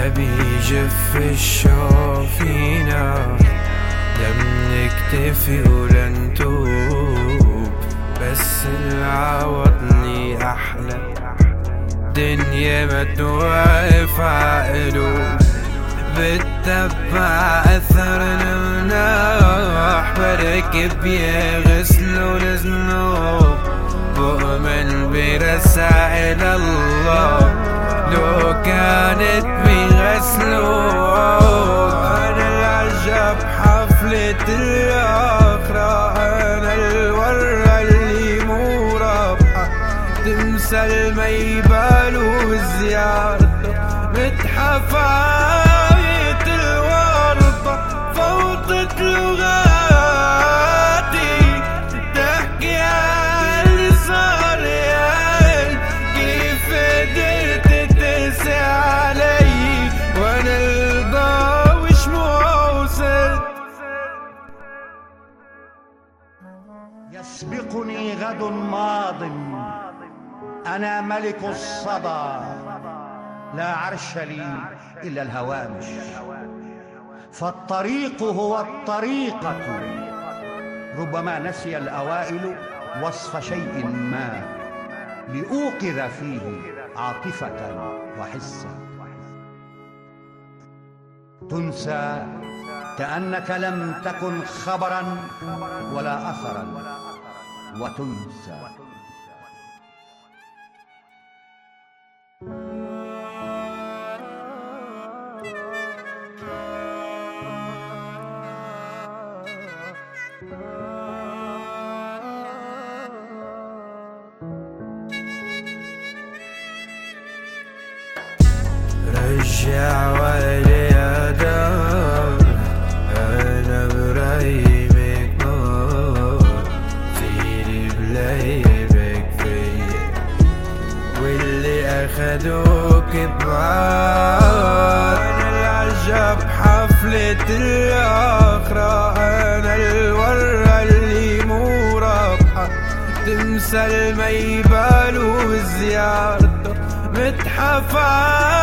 بيجف الشوق فينا لم نكتفي ولن توب، بس العوضني أحلى دنيا ما توقف عقلوب، بتتبع أثر المناح بركب يغسلوا الذنوب، بؤمن برسائل الله لو كانت بغسلوب. أنا العجب حفلة الآخرة، أنا الورة اللي مو رابحة، تمثل ما يبالوا زيارته، متحف آية الورطة فوضت لغاتي، تحكي عن اللي صار ياي، كيف قدرت تقسي علي وانا الضاوش موصل. يسبقني غد ماض، أنا ملك الصدى، لا عرش لي إلا الهوامش، فالطريق هو الطريقة، ربما نسي الأوائل وصف شيء ما لأوقظ فيه عاطفة وحسا، تنسى كأنك لم تكن خبرا ولا أثرا، وتنسى. رجع ويلي يا دار، أنا برايمك نار، زيني بلايبك فيا، واللي أخدوك بعاد. أنا العجب حفلة الآخرة، أنا الورة اللي مو رابحة، تمثل ما يبالوا زيارته، متحف